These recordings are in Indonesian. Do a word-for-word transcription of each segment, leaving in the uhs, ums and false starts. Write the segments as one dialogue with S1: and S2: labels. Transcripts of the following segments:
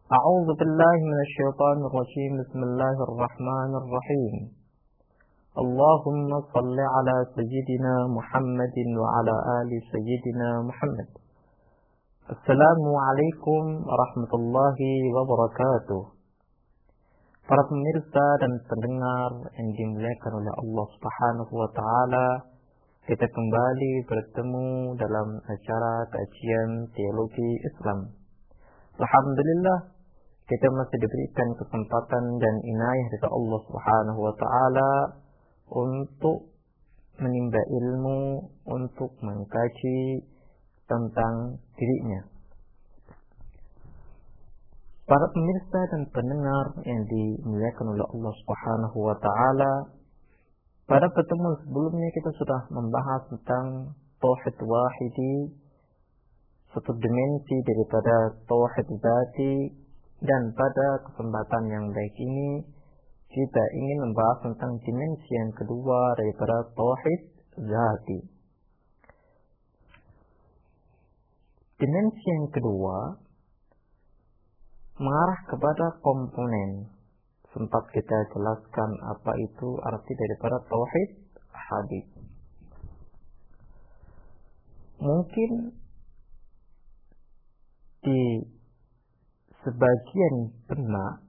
S1: أعوذ بالله من الشيطان الرجيم بسم الله الرحمن الرحيم اللهم صل على سيدنا محمد وعلى آل سيدنا محمد. Assalamualaikum warahmatullahi wabarakatuh. Para pemirsa dan pendengar yang dimuliakan oleh Allah Subhanahu wa taala, kita kembali bertemu dalam acara kajian teologi Islam. Alhamdulillah, kita masih diberikan kesempatan dan inayah dari Allah Subhanahu wa taala untuk menimba ilmu, untuk mengkaji tentang dirinya. Para pemirsa dan pendengar yang dimuliakan oleh Allah Subhanahu wa taala, pada pertemuan sebelumnya kita sudah membahas tentang tauhid wahidi, satu dimensi daripada tauhid dzati, dan pada kesempatan yang baik ini kita ingin membahas tentang dimensi yang kedua daripada tauhid dzati. Dimensi yang kedua mengarah kepada komponen. Sempat kita jelaskan apa itu arti daripada tauhid ahadi. Mungkin di sebagian benak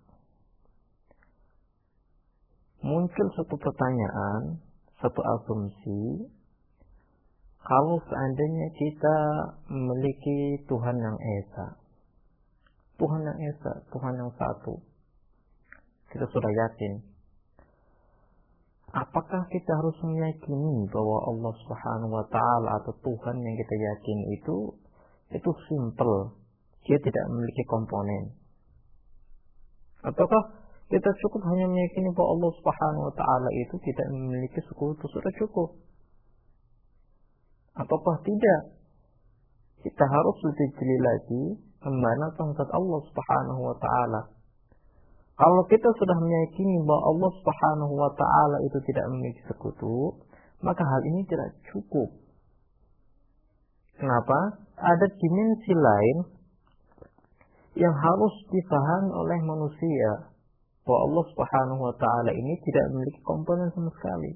S1: muncul satu pertanyaan, satu asumsi, kalau seandainya kita memiliki Tuhan yang Esa, Tuhan yang Esa, Tuhan yang satu, kita sudah yakin, apakah kita harus meyakini bahwa Allah Subhanahu wa taala atau Tuhan yang kita yakini itu itu simple, dia tidak memiliki komponen? Ataukah kita cukup hanya meyakini bahwa Allah Subhanahu wa taala itu tidak memiliki sekutu, sudah cukup? Ataukah tidak, kita harus lebih jeli lagi membenarkan zat Allah Subhanahu wa taala? Kalau kita sudah meyakini bahwa Allah Subhanahu wa taala itu tidak memiliki sekutu, maka hal ini tidak cukup. Kenapa? Ada dimensi lain yang harus dipahami oleh manusia, bahwa Allah Subhanahu wa taala ini tidak memiliki komponen sama sekali.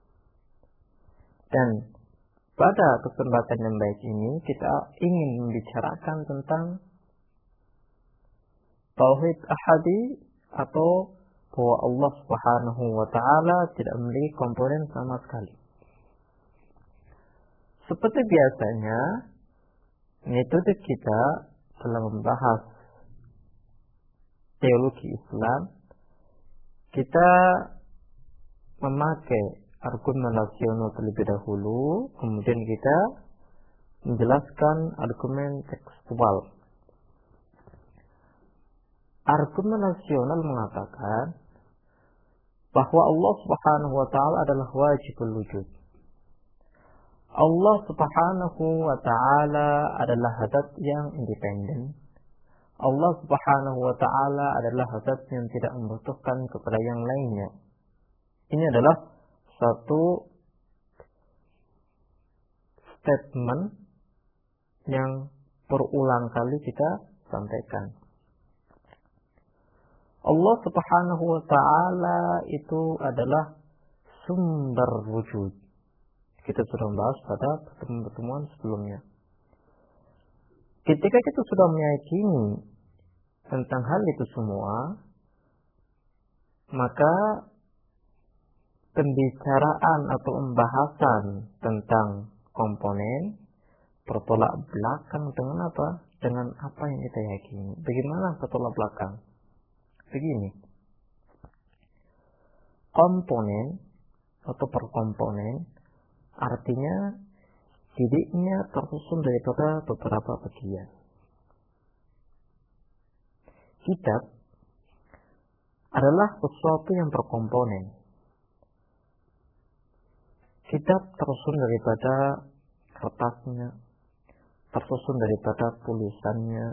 S1: Dan pada kesempatan yang baik ini kita ingin membicarakan tentang tauhid ahadi, atau bahwa Allah Subhanahu wa taala tidak memiliki komponen sama sekali. Seperti biasanya, metode kita dalam membahas teologi Islam, kita memakai argumen rasional terlebih dahulu, kemudian kita menjelaskan argumen tekstual. Argumen rasional mengatakan bahwa Allah Subhanahu wa taala adalah wajibul wujud. Allah Subhanahu wa taala adalah zat yang independen. Allah Subhanahu wa taala adalah zat yang tidak membutuhkan kepada yang lainnya. Ini adalah satu statement yang berulang kali kita sampaikan. Allah Subhanahu wa taala itu adalah sumber wujud. Kita sudah membahas pada pertemuan-pertemuan sebelumnya. Ketika kita sudah meyakini tentang hal itu semua, maka pembicaraan atau pembahasan tentang komponen bertolak belakang dengan apa? Dengan apa yang kita yakini. Bagaimana bertolak belakang? Begini, komponen atau perkomponen artinya dirinya tersusun daripada beberapa bagian. Kitab adalah sesuatu yang berkomponen. Kitab tersusun daripada kertasnya, tersusun daripada tulisannya,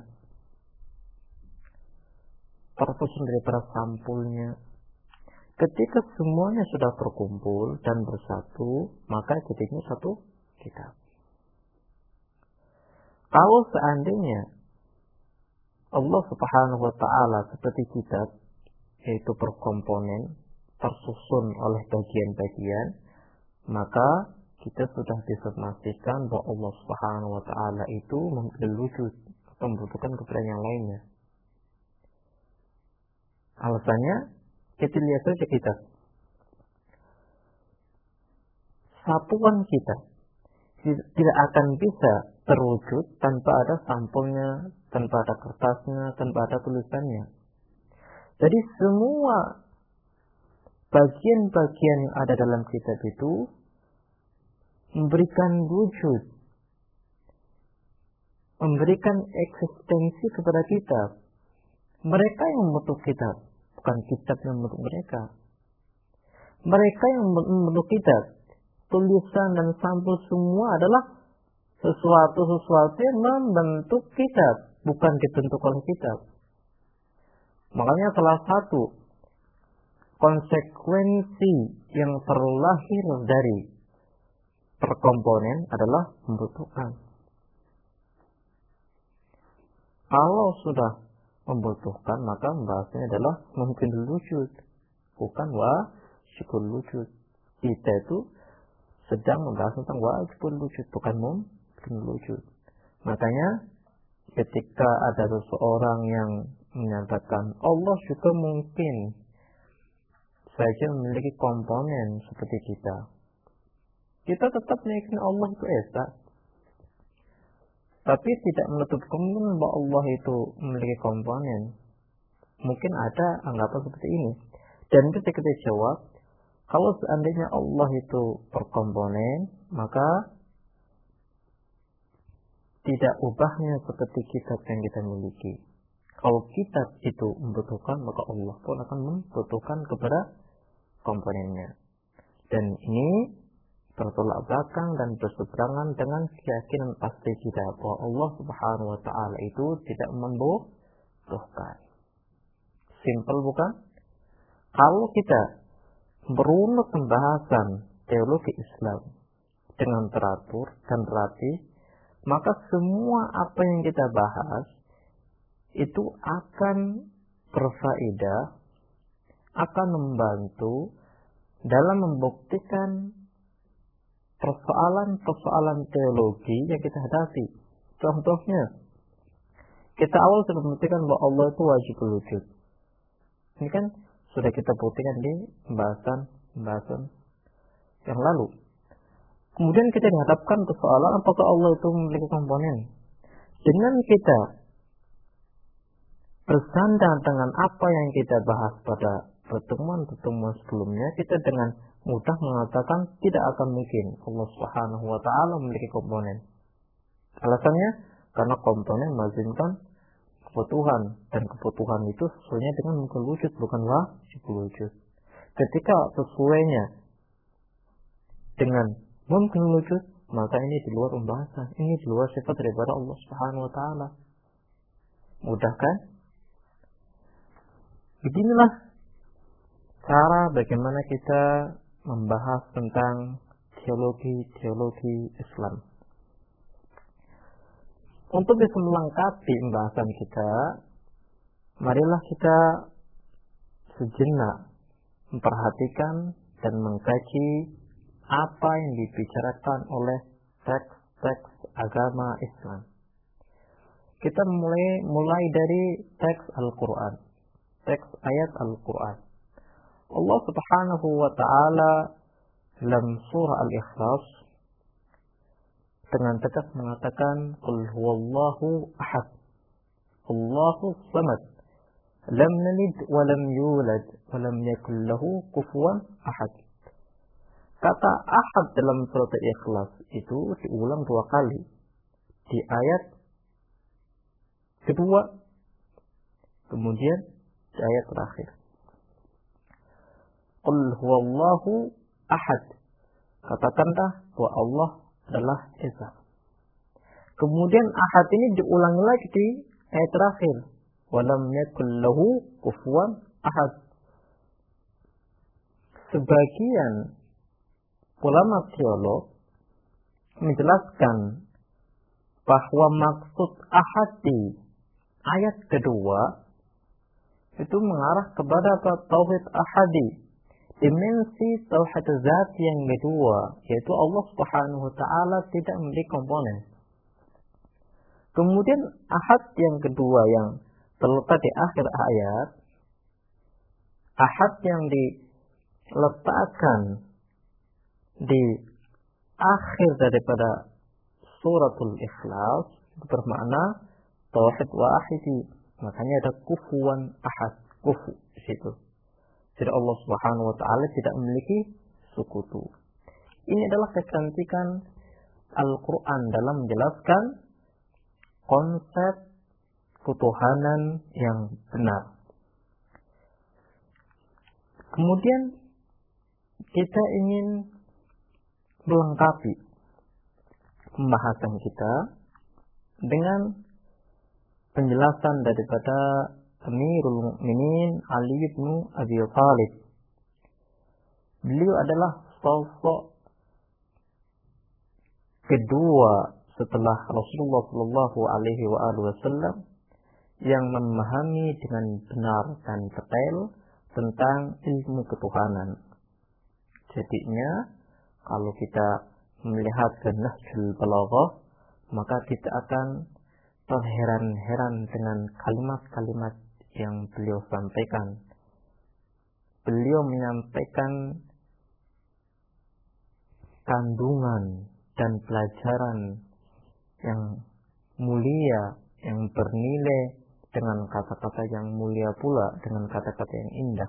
S1: tersusun daripada sampulnya. Ketika semuanya sudah berkumpul dan bersatu, maka jadinya satu kitab. Kalau seandainya Allah Subhanahu wa Ta'ala seperti kitab, yaitu berkomponen, tersusun oleh bagian-bagian, maka kita sudah bisa memastikan bahwa Allah Subhanahu wa Ta'ala itu memiliki wujud, membutuhkan kepada yang lainnya. Alasannya, kita lihat saja kita. Satuan kita tidak akan bisa terwujud tanpa ada sampulnya, tanpa ada kertasnya, tanpa ada tulisannya. Jadi semua bagian-bagian yang ada dalam kitab itu memberikan wujud, memberikan eksistensi kepada kitab. Mereka yang membentuk kitab, bukan kitab yang membentuk mereka. Mereka yang membentuk kitab, tulisan dan sampul semua adalah sesuatu-sesuatu yang membentuk kitab, bukan dibentuk oleh kitab. Makanya salah satu konsekuensi yang terlahir dari perkomponen adalah membutuhkan. Kalau sudah membutuhkan, maka membahasnya adalah mungkin wujud, bukan wajibul wujud. Kita itu sedang membahas tentang wajibul wujud, bukan mungkin wujud. Makanya ketika ada seseorang yang menyatakan Allah juga mungkin saja memiliki komponen seperti kita, kita tetap meyakini Allah itu esa, tapi tidak menutup kemungkinan bahwa Allah itu memiliki komponen. Mungkin ada anggapan seperti ini, dan ketika kita jawab, kalau seandainya Allah itu berkomponen, maka tidak ubahnya seperti kitab yang kita miliki. Kalau kitab itu membutuhkan, maka Allah pun akan membutuhkan kepada komponennya. Dan ini bertolak belakang dan berseberangan dengan keyakinan pasti kita bahwa Allah Subhanahu wa Ta'ala itu tidak membutuhkan. Simpel bukan? Kalau kita berunut pembahasan teologi Islam dengan teratur dan rapi, maka semua apa yang kita bahas itu akan berfaedah, akan membantu dalam membuktikan persoalan-persoalan teologi yang kita hadapi. Contohnya, kita awal sudah membuktikan bahwa Allah itu wajib wujud. Ini kan sudah kita buktikan di pembahasan-pembahasan yang lalu. Kemudian kita dihadapkan persoalan apakah Allah itu memiliki komponen. Dengan kita bersandar dengan apa yang kita bahas pada pertemuan-pertemuan sebelumnya, kita dengan mudah mengatakan tidak akan mungkin Allah Subhanahu wa Ta'ala memiliki komponen. Alasannya karena komponen melazimkan kebutuhan, dan kebutuhan itu sesuainya dengan mungkin wujud, bukan wajib wujud. Ketika sesuainya dengan mungkin wujud, maka ini di luar pembahasan, ini di luar sifat daripada Allah Subhanahu wa Ta'ala. Mudah kan? Beginilah cara bagaimana kita membahas tentang teologi-teologi Islam. Untuk bisa melengkapi pembahasan kita, marilah kita sejenak memperhatikan dan mengkaji apa yang dibicarakan oleh teks-teks agama Islam. Kita mulai mulai dari teks Al-Quran, teks ayat Al-Quran. Allah Subhanahu wa Ta'ala dalam surah Al-Ikhlas dengan tegas mengatakan, Qul huwallahu ahad, Allahu samad, lam yalid wa lam yulad wa lam yakul lahu kufuwan ahad. Kata ahad dalam surat Al-Ikhlas itu diulang dua kali. Di ayat kedua, kemudian di ayat terakhir. Qul huwallahu ahad. Katakanlah bahwa Allah adalah Esa. Kemudian ahad ini diulangi lagi di ayat terakhir. Walam yakul lahu kufuwan ahad. Sebagian ulama teolog menjelaskan bahwa maksud ahadi ayat kedua itu mengarah kepada tauhid ahadi, dimensi tauhid zat yang kedua, yaitu Allah Subhanahu wa taala tidak memiliki komponen. Kemudian ahad yang kedua yang terletak di akhir ayat, ahad yang diletakkan di akhir daripada suratul Ikhlas itu bermakna tauhid wahidi. Makanya ada kufuwan ahad, kufu di situ. Jadi Allah Subhanahu wa taala tidak memiliki sekutu. Ini adalah kecantikan Al-Qur'an dalam menjelaskan konsep ketuhanan yang benar. Kemudian kita ingin melengkapi pembahasan kita dengan penjelasan daripada Amirul Mukminin Ali bin Abi Thalib. Beliau adalah sosok kedua setelah Rasulullah Shallallahu Alaihi Wasallam yang memahami dengan benar dan detail tentang ilmu ketuhanan. Jadinya kalau kita melihat ke Nahjul Balaghah, maka kita akan terheran-heran dengan kalimat-kalimat yang beliau sampaikan. Beliau menyampaikan kandungan dan pelajaran yang mulia, yang bernilai, dengan kata-kata yang mulia pula, dengan kata-kata yang indah.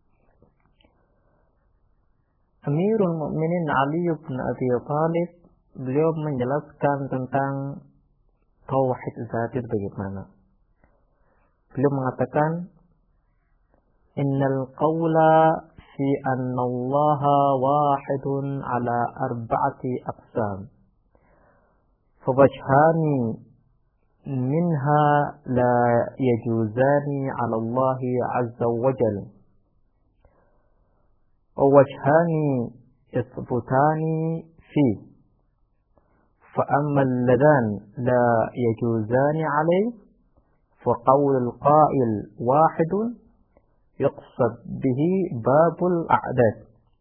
S1: Amirul Mukminin Ali bin Abi Thalib, beliau menjelaskan tentang tauhid zat itu bagaimana. Beliau mengatakan, innal qawla fi anna allaha wahidun ala arba'ati aqsam fawajhani minha la yajuzani ala allahi azza wa jal wa wajhani yathbutani fi فأما اللذان لا يجوزان عليه فقول القائل واحد يقصد به باب الأعداد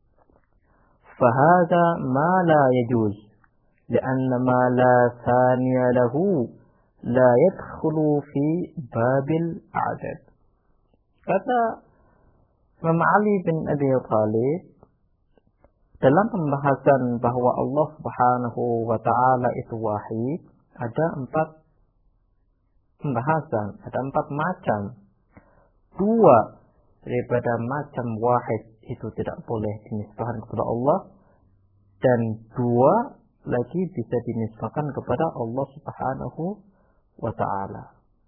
S1: فهذا ما لا يجوز لأن ما لا ثاني له لا يدخل في باب الأعداد. Kata Imam Ali bin Abi Thalib dalam pembahasan bahwa Allah Subhanahu wa taala itu wahid, ada empat pembahasan, ada empat macam. Dua daripada macam wahid itu tidak boleh dinisbahkan kepada Allah, dan dua lagi bisa dinisbahkan kepada Allah Subhanahu wa taala.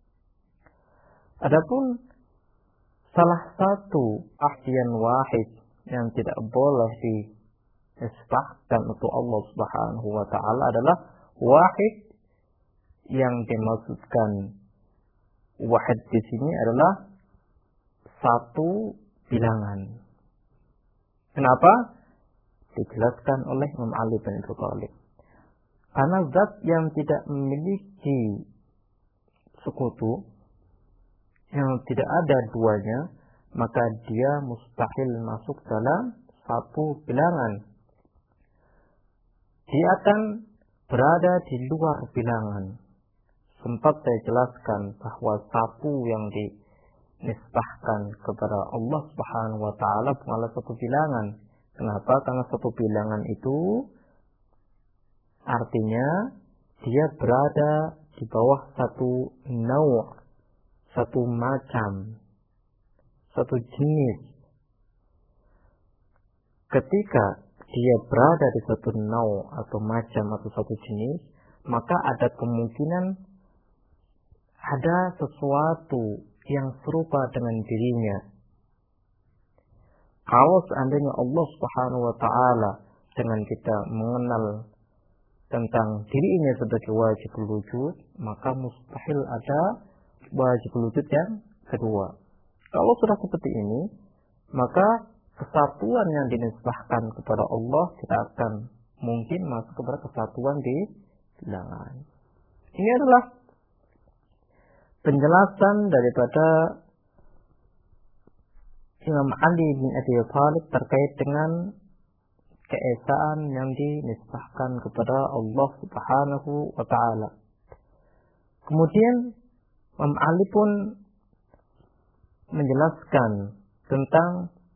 S1: Adapun salah satu artian wahid yang tidak boleh dinisbahkan untuk Allah Subhanahu wa taala adalah wahid yang dimaksudkan wahid di sini adalah satu bilangan. Kenapa? Dijelaskan oleh Imam Ali bin Abi Thalib. Karena zat yang tidak memiliki sekutu, yang tidak ada duanya, maka dia mustahil masuk dalam satu bilangan. Dia akan berada di luar bilangan. Sempat saya jelaskan bahwa satu yang dinisbahkan kepada Allah Subhanahu wa taala bukanlah satu bilangan. Kenapa? Karena satu bilangan itu artinya dia berada di bawah satu naw', satu macam, satu jenis. Ketika dia berada di satu naw' atau macam atau satu jenis, maka ada kemungkinan ada sesuatu yang serupa dengan dirinya. Kalau seandainya Allah Subhanahu wa taala dengan kita mengenal tentang dirinya sebagai wajibul wujud, maka mustahil ada wajibul wujud yang kedua. Kalau sudah seperti ini, maka kesatuan yang dinisbahkan kepada Allah tidak akan mungkin masuk kepada kesatuan di bilangan. Ini adalah penjelasan daripada Imam Ali bin Abi Thalib terkait dengan keesaan yang dinisbahkan kepada Allah Subhanahu wa Ta'ala. Kemudian Imam Ali pun menjelaskan tentang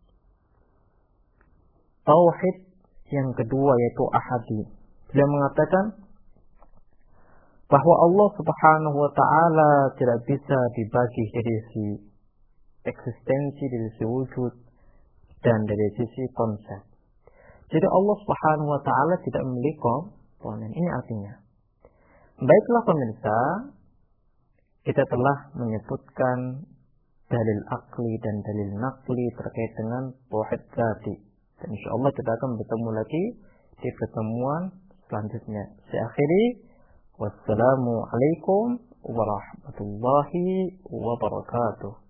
S1: tauhid yang kedua, yaitu ahadi. Beliau mengatakan bahwa Allah Subhanahu wa Ta'ala tidak bisa dibagi dari sisi eksistensi, dari sisi wujud, dan dari sisi konsep. Jadi Allah Subhanahu wa Ta'ala tidak memiliki komponen. Ini artinya, baiklah pemirsa, kita telah menyebutkan dalil akli dan dalil nakli terkait dengan tauhid dzati. Dan insyaallah kita akan bertemu lagi di pertemuan selanjutnya. Saya akhiri, wassalamu alaikum warahmatullahi wabarakatuh.